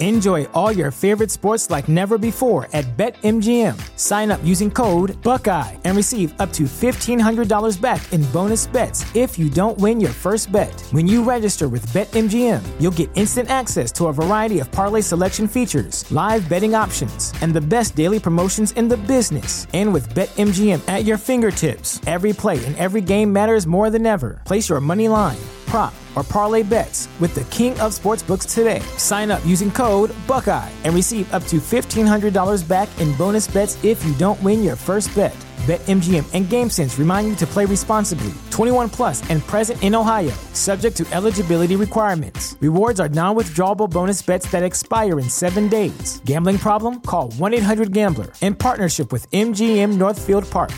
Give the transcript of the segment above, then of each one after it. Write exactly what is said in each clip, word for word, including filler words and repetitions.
Enjoy all your favorite sports like never before at BetMGM. Sign up using code Buckeye and receive up to fifteen hundred dollars back in bonus bets if you don't win your first bet. When you register with BetMGM, you'll get instant access to a variety of parlay selection features, live betting options, and the best daily promotions in the business. And with BetMGM at your fingertips, every play and every game matters more than ever. Place your money line, prop, or parlay bets with the king of sportsbooks today. Sign up using code Buckeye and receive up to fifteen hundred dollars back in bonus bets if you don't win your first bet. BetMGM and GameSense remind you to play responsibly. twenty-one plus and present in Ohio, subject to eligibility requirements. Rewards are non-withdrawable bonus bets that expire in seven days. Gambling problem? Call one eight hundred gambler in partnership with M G M Northfield Park.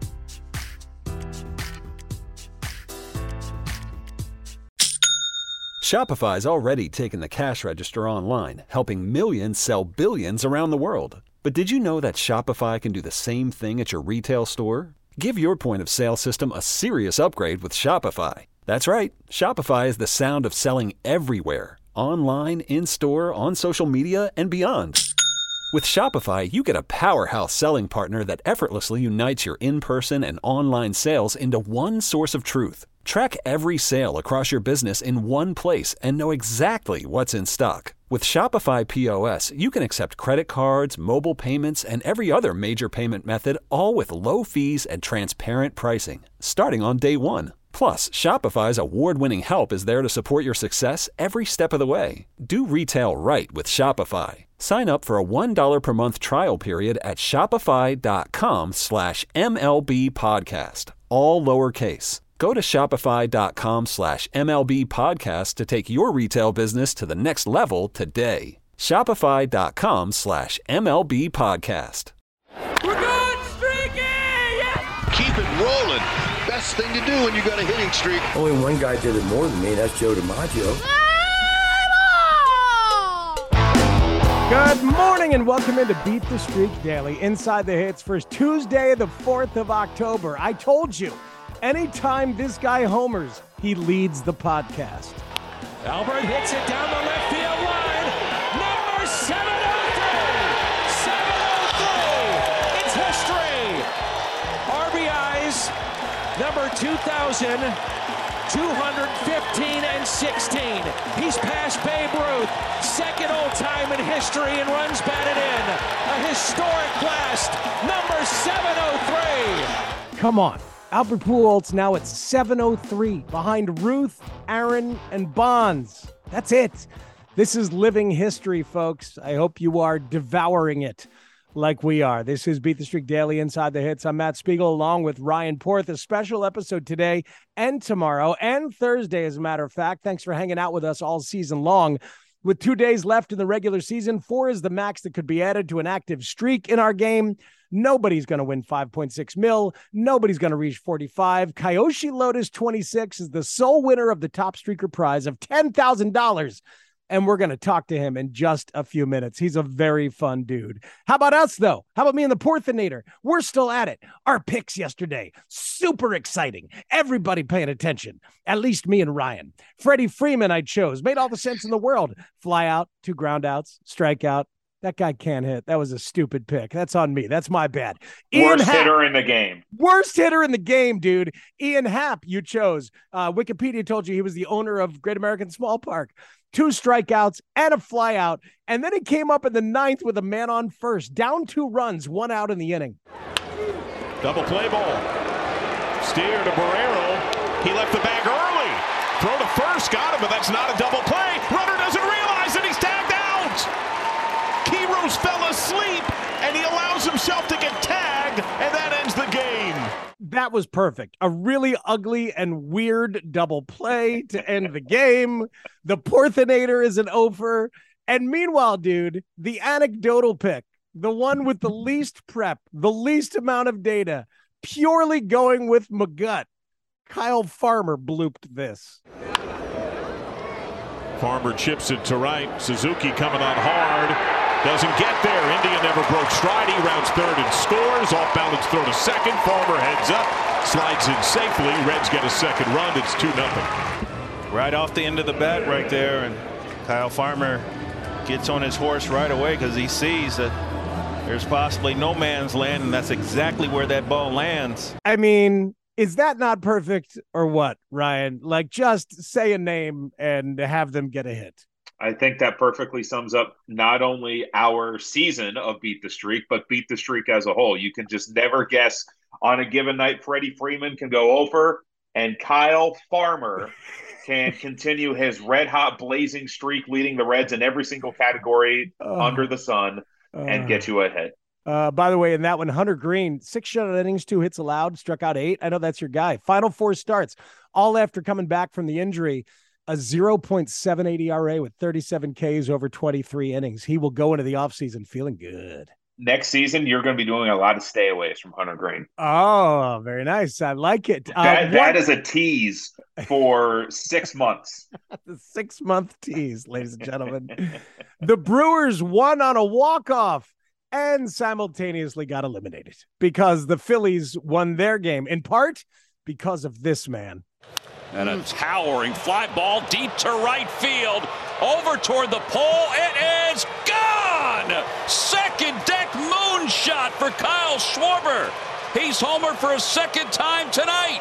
Shopify's already taken the cash register online, helping millions sell billions around the world. But did you know that Shopify can do the same thing at your retail store? Give your point of sale system a serious upgrade with Shopify. That's right. Shopify is the sound of selling everywhere. Online, in-store, on social media, and beyond. With Shopify, you get a powerhouse selling partner that effortlessly unites your in-person and online sales into one source of truth. Track every sale across your business in one place and know exactly what's in stock. With Shopify P O S, you can accept credit cards, mobile payments, and every other major payment method, all with low fees and transparent pricing, starting on day one. Plus, Shopify's award-winning help is there to support your success every step of the way. Do retail right with Shopify. Sign up for a one dollar per month trial period at shopify.com slash MLB podcast, all lowercase. Go to shopify.com slash MLB podcast to take your retail business to the next level today. Shopify.com slash MLB podcast. We're going streaky! Yes! Keep it rolling. Best thing to do when you got a hitting streak. Only one guy did it more than me, that's Joe DiMaggio. Good morning and welcome into Beat the Streak Daily, Inside the Hits for Tuesday, the fourth of October. I told you. Anytime this guy homers, he leads the podcast. Albert hits it down the left field line. Number seven oh three. seven oh three. It's history. R B Is, number two thousand two hundred fifteen and sixteen. He's passed Babe Ruth, second all-time in history in runs batted in. A historic blast, number seven oh three. Come on. Albert Pujols now at seven oh three, behind Ruth, Aaron, and Bonds. That's it. This is living history, folks. I hope you are devouring it like we are. This is Beat the Streak Daily, Inside the Hits. I'm Matt Spiegel, along with Ryan Porth. A special episode today and tomorrow and Thursday, as a matter of fact. Thanks for hanging out with us all season long. With two days left in the regular season, four is the max that could be added to an active streak in our game. Nobody's going to win five point six mil. Nobody's going to reach forty-five. Kyoshi Lotus twenty-six is the sole winner of the top streaker prize of ten thousand dollars. And we're going to talk to him in just a few minutes. He's a very fun dude. How about us, though? How about me and the Porthinator? We're still at it. Our picks yesterday, super exciting. Everybody paying attention, at least me and Ryan. Freddie Freeman I chose. Made all the sense in the world. Fly out, two ground outs, strike out. That guy can't hit. That was a stupid pick. That's on me. That's my bad. Ian Worst Happ, hitter in the game. Worst hitter in the game, dude. Ian Happ, you chose. Uh, Wikipedia told you he was the owner of Great American Small Park. Two strikeouts and a flyout. And then he came up in the ninth with a man on first. Down two runs, one out in the inning. Double play ball. Steer to Barrero. He left the bag early. Throw to first. Got him, but that's not a double play. Runner doesn't realize that he's tagged out. Keros fell asleep, and he allows himself to get tagged, and that ends the game. That was perfect. A really ugly and weird double play to end the game. The Porthinator is an over. And meanwhile, dude, the anecdotal pick, the one with the least prep, the least amount of data, purely going with my gut. Kyle Farmer blooped this. Farmer chips it to right. Suzuki coming on hard. Doesn't get there. India never broke stride. He rounds third and scores. Off balance throw to second. Farmer heads up. Slides in safely. Reds get a second run. It's two nothing. Right off the end of the bat right there. And Kyle Farmer gets on his horse right away because he sees that there's possibly no man's land, and that's exactly where that ball lands. I mean, is that not perfect or what, Ryan? Like, just say a name and have them get a hit. I think that perfectly sums up not only our season of Beat the Streak, but Beat the Streak as a whole. You can just never guess on a given night. Freddie Freeman can go over, and Kyle Farmer can continue his red-hot blazing streak, leading the Reds in every single category uh, under the sun, uh, and get you a hit. Uh, by the way, in that one, Hunter Green, six shutout innings, two hits allowed, struck out eight. I know that's your guy. Final four starts, all after coming back from the injury. A zero point seven eight E R A with thirty-seven Ks over twenty-three innings. He will go into the offseason feeling good. Next season, you're going to be doing a lot of stayaways from Hunter Green. Oh, very nice. I like it. Uh, that, that is a tease for six months. The six-month tease, ladies and gentlemen. The Brewers won on a walk-off and simultaneously got eliminated because the Phillies won their game, in part because of this man. And a towering fly ball deep to right field. Over toward the pole. It is gone! Second deck moonshot for Kyle Schwarber. He's homered for a second time tonight.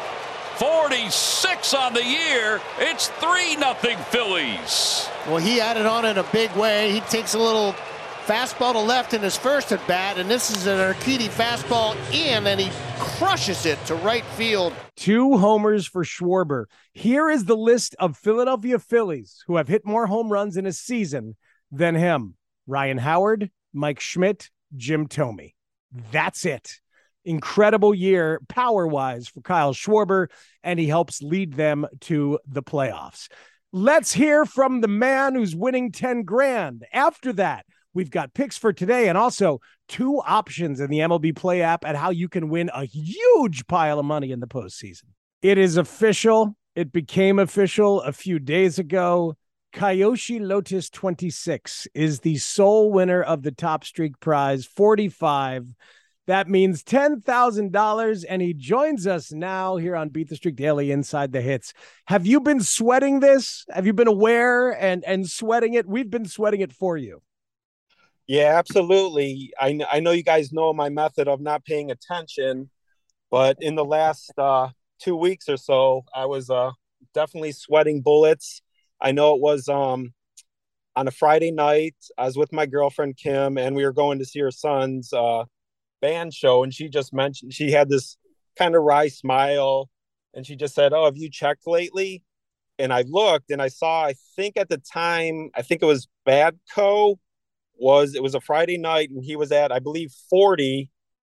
forty-six on the year. It's three nothing Phillies. Well, he added on in a big way. He takes a little fastball to left in his first at bat, and this is an Urquidy fastball in, and he crushes it to right field. Two homers for Schwarber. Here is the list of Philadelphia Phillies who have hit more home runs in a season than him. Ryan Howard, Mike Schmidt, Jim Thome. That's it. Incredible year power-wise for Kyle Schwarber, and he helps lead them to the playoffs. Let's hear from the man who's winning ten grand. After that, we've got picks for today and also two options in the M L B Play app at how you can win a huge pile of money in the postseason. It is official. It became official a few days ago. Kyoshi Lotus twenty-six is the sole winner of the Top Streak Prize, forty-five. That means ten thousand dollars, and he joins us now here on Beat the Streak Daily Inside the Hits. Have you been sweating this? Have you been aware and, and sweating it? We've been sweating it for you. Yeah, absolutely. I, I know you guys know my method of not paying attention, but in the last uh, two weeks or so, I was uh, definitely sweating bullets. I know it was um, on a Friday night. I was with my girlfriend, Kim, and we were going to see her son's uh, band show, and she just mentioned, she had this kind of wry smile, and she just said, "Oh, have you checked lately?" And I looked, and I saw, I think at the time, I think it was Badco, was it was a Friday night, and he was at, I believe, forty,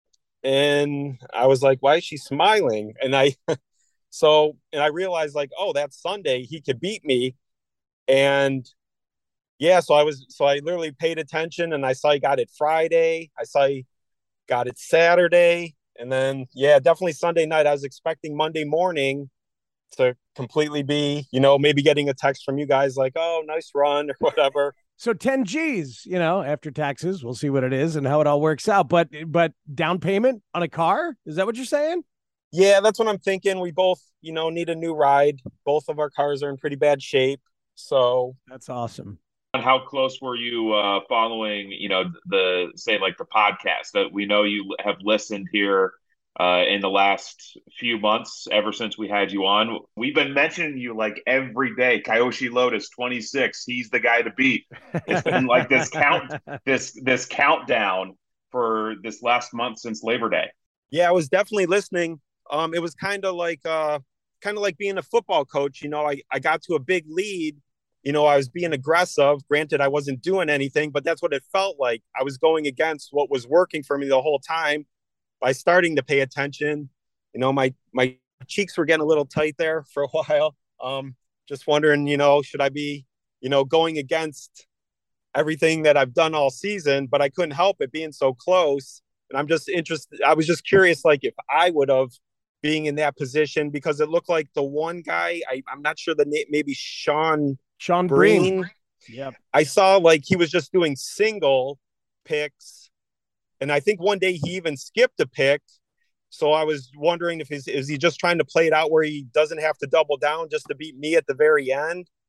and I was like, why is she smiling? And I so and I realized, like, oh, that's Sunday, he could beat me. And yeah, so I was so I literally paid attention, and I saw he got it Friday, I saw he got it Saturday, and then yeah, definitely Sunday night. I was expecting Monday morning to completely be, you know, maybe getting a text from you guys like, oh, nice run or whatever. So ten G's, you know, after taxes, we'll see what it is and how it all works out. But but down payment on a car, is that what you're saying? Yeah, that's what I'm thinking. We both, you know, need a new ride. Both of our cars are in pretty bad shape. So that's awesome. And how close were you uh, following, you know, the, say, like the podcast that we know you have listened here uh, in the last few months, ever since we had you on? We've been mentioning you like every day. Kyoshi Lotus twenty-six, he's the guy to beat. It's been like this count, this this countdown for this last month since Labor Day. Yeah, I was definitely listening. Um, it was kind of like uh, kind of like being a football coach. You know, I, I got to a big lead. You know, I was being aggressive. Granted, I wasn't doing anything, but that's what it felt like. I was going against what was working for me the whole time by starting to pay attention. You know, my my cheeks were getting a little tight there for a while. Um, just wondering, you know, should I be, you know, going against everything that I've done all season? But I couldn't help it being so close. And I'm just interested. I was just curious, like, if I would have being in that position, because it looked like the one guy, I, I'm not sure the name, maybe Sean Sean Breen. Breen. Yep. I saw like he was just doing single picks. And I think one day he even skipped a pick. So I was wondering if he's, is he just trying to play it out where he doesn't have to double down just to beat me at the very end?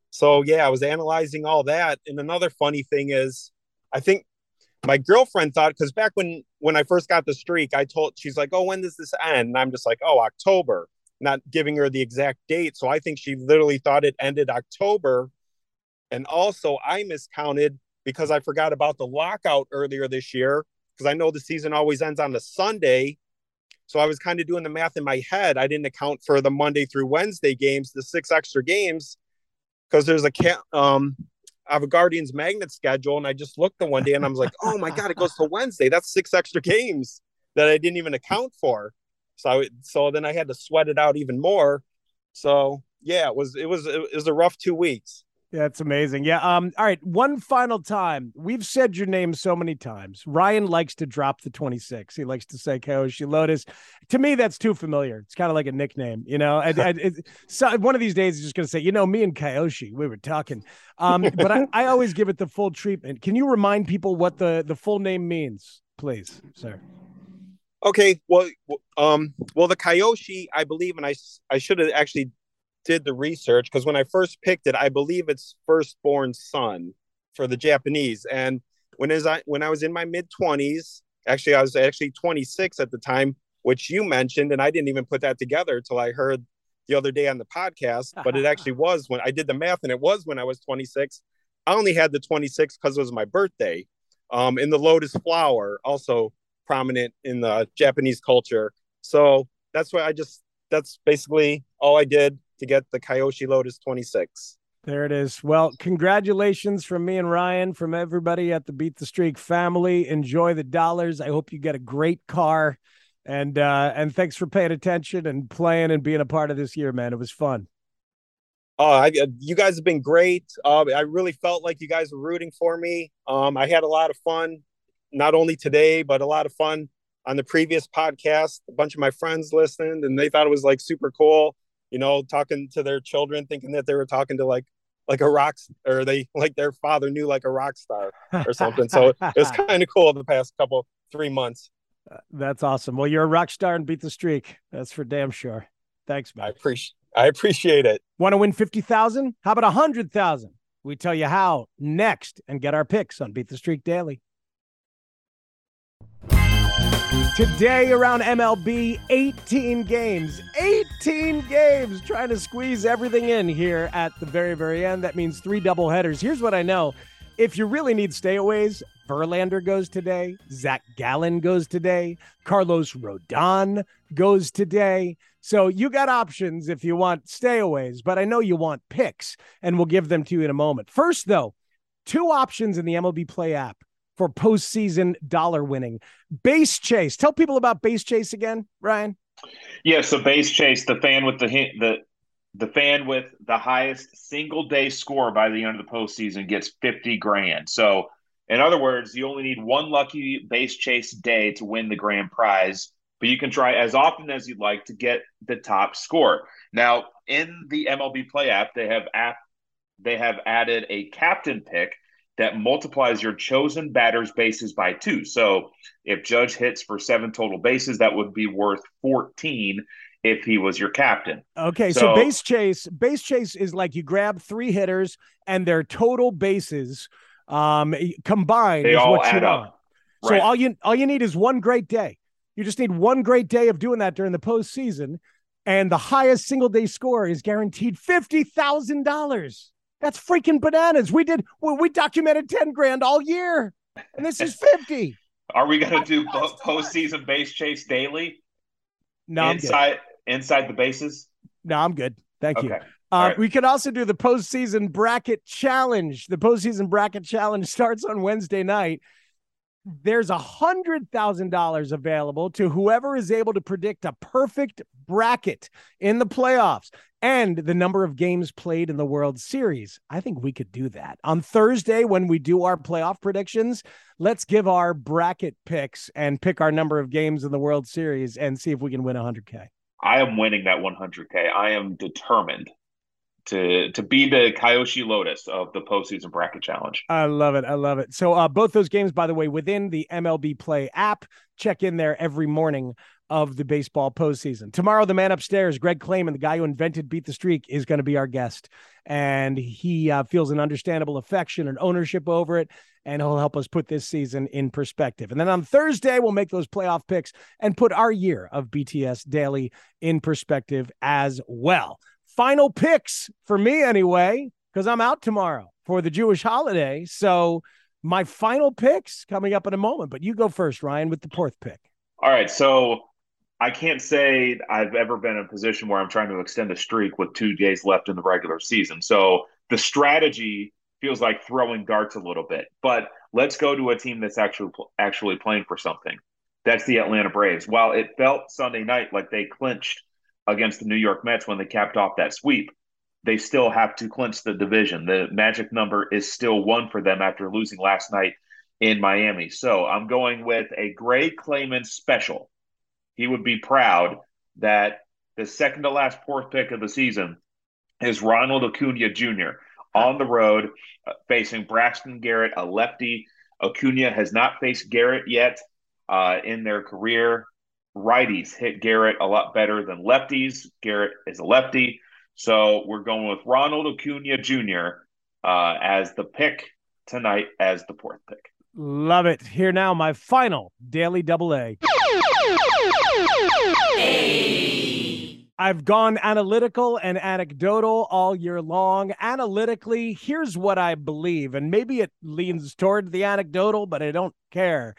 So yeah, I was analyzing all that. And another funny thing is, I think my girlfriend thought, because back when when I first got the streak, I told she's like, "Oh, when does this end?" And I'm just like, "Oh, October," not giving her the exact date. So I think she literally thought it ended October. And also, I miscounted because I forgot about the lockout earlier this year, because I know the season always ends on the Sunday. So I was kind of doing the math in my head. I didn't account for the Monday through Wednesday games, the six extra games, because there's a um I have a Guardians magnet schedule, and I just looked the one day and I was like, oh my God, it goes to Wednesday. That's six extra games that I didn't even account for. So, so then I had to sweat it out even more. So yeah, it was, it was, it was a rough two weeks. Yeah, it's amazing. Yeah. Um, all right. One final time. We've said your name so many times. Ryan likes to drop the twenty-six. He likes to say Kyoshi Lotus. To me, that's too familiar. It's kind of like a nickname, you know. I, I, it, so one of these days, he's just going to say, you know, me and Kyoshi, we were talking. Um, but I, I always give it the full treatment. Can you remind people what the, the full name means, please, sir? Okay. Well, um, well, the Kyoshi, I believe, and I, I should have actually did the research, because when I first picked it, I believe it's firstborn son for the Japanese. And when is I when I was in my mid twenties, actually I was actually twenty-six at the time, which you mentioned, and I didn't even put that together until I heard the other day on the podcast. But it actually was when I did the math, and it was when I was twenty-six. I only had the twenty-six because it was my birthday. Um, in the lotus flower, also prominent in the Japanese culture. So that's why I just that's basically all I did to get the Kyoshi Lotus twenty-six. There it is. Well, congratulations from me and Ryan, from everybody at the Beat the Streak family. Enjoy the dollars. I hope you get a great car. And uh, and thanks for paying attention and playing and being a part of this year, man. It was fun. Oh, I, you guys have been great. Uh, I really felt like you guys were rooting for me. Um, I had a lot of fun, not only today, but a lot of fun on the previous podcast. A bunch of my friends listened, and they thought it was like super cool. You know, talking to their children, thinking that they were talking to like like a rock, or they like their father knew like a rock star or something. So it was kind of cool the past couple, three months. Uh, that's awesome. Well, you're a rock star and beat the streak. That's for damn sure. Thanks, man. I appreciate I appreciate it. Want to win fifty thousand? How about one hundred thousand? We tell you how next, and get our picks on Beat the Streak Daily. Today around M L B, eighteen games, eighteen games, trying to squeeze everything in here at the very, very end. That means three doubleheaders. Here's what I know. If you really need stayaways, Verlander goes today. Zach Gallen goes today. Carlos Rodon goes today. So you got options if you want stayaways, but I know you want picks, and we'll give them to you in a moment. First, though, two options in the M L B Play app for postseason dollar winning. Base Chase. Tell people about Base Chase again, Ryan. Yeah, so Base Chase, the fan with the the the fan with the highest single day score by the end of the postseason gets fifty grand. So in other words, you only need one lucky Base Chase day to win the grand prize, but you can try as often as you'd like to get the top score. Now, in the M L B Play app, they have app they have added a captain pick that multiplies your chosen batter's bases by two. So if Judge hits for seven total bases, that would be worth fourteen if he was your captain. Okay, so, so base chase, base chase is like you grab three hitters and their total bases um, combined they is all what add you up. want. Right. So all you all you need is one great day. You just need one great day of doing that during the postseason, and the highest single day score is guaranteed fifty thousand dollars. That's freaking bananas. We did, we, we documented ten grand all year, and this is fifty. Are we going to do po- postseason Base Chase daily? No, inside, inside the bases? No, I'm good. Thank okay. you. Uh, right. We could also do the postseason bracket challenge. The postseason bracket challenge starts on Wednesday night. There's a hundred thousand dollars available to whoever is able to predict a perfect bracket in the playoffs and the number of games played in the World Series. I think we could do that on Thursday when we do our playoff predictions. Let's give our bracket picks and pick our number of games in the World Series and see if we can win one hundred K. I am winning that one hundred K. I am determined. to to be the Kyoshi Lotus of the postseason bracket challenge. I love it. I love it. So uh, both those games, by the way, within the M L B Play app, check in there every morning of the baseball postseason. Tomorrow, the man upstairs, Greg Clayman, the guy who invented Beat the Streak, is going to be our guest. And he uh, feels an understandable affection and ownership over it, and he'll help us put this season in perspective. And then on Thursday, we'll make those playoff picks and put our year of B T S Daily in perspective as well. Final picks for me anyway, because I'm out tomorrow for the Jewish holiday. So my final picks coming up in a moment, but you go first, Ryan, with the fourth pick. All right. So I can't say I've ever been in a position where I'm trying to extend a streak with two days left in the regular season. So the strategy feels like throwing darts a little bit, but let's go to a team that's actually, actually playing for something. That's the Atlanta Braves. While it felt Sunday night like they clinched against the New York Mets when they capped off that sweep, they still have to clinch the division. The magic number is still one for them after losing last night in Miami. So I'm going with a Greg Clayman special. He would be proud that the second to last fourth pick of the season is Ronald Acuna Junior on the road uh, facing Braxton Garrett, a lefty. Acuna has not faced Garrett yet uh, in their career. Righties hit Garrett a lot better than lefties. Garrett is a lefty. So we're going with Ronald Acuna Junior uh, as the pick tonight as the fourth pick. Love it. Here now, my final Daily Double A. I've gone analytical and anecdotal all year long. Analytically, here's what I believe, and maybe it leans toward the anecdotal, but I don't care.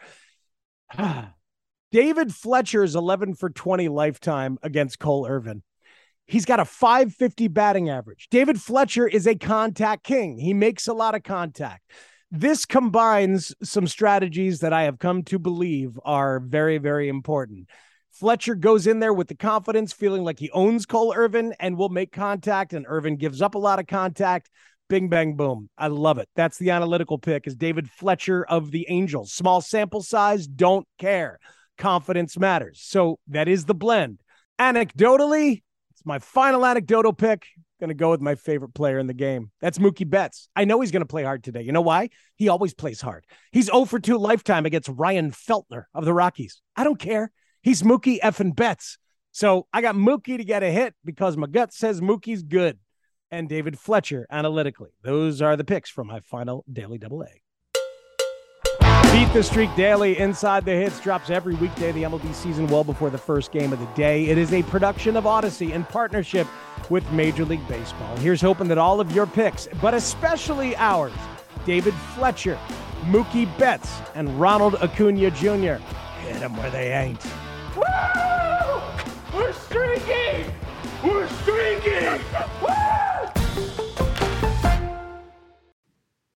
David Fletcher's eleven for twenty lifetime against Cole Irvin. He's got a five fifty batting average. David Fletcher is a contact king. He makes a lot of contact. This combines some strategies that I have come to believe are very, very important. Fletcher goes in there with the confidence, feeling like he owns Cole Irvin and will make contact, and Irvin gives up a lot of contact. Bing, bang, boom. I love it. That's the analytical pick, is David Fletcher of the Angels. Small sample size, don't care. Confidence matters. So that is the blend. Anecdotally, it's my final anecdotal pick. Going to go with my favorite player in the game. That's Mookie Betts. I know he's going to play hard today. You know why? He always plays hard. He's oh for two lifetime against Ryan Feltner of the Rockies. I don't care. He's Mookie effing Betts. So I got Mookie to get a hit because my gut says Mookie's good. And David Fletcher analytically. Those are the picks from my final Daily Double A. Beat the Streak Daily Inside the Hits drops every weekday of the M L B season well before the first game of the day. It is a production of Odyssey in partnership with Major League Baseball. Here's hoping that all of your picks, but especially ours, David Fletcher, Mookie Betts, and Ronald Acuna Junior hit them where they ain't. Woo! We're streaking! We're streaking!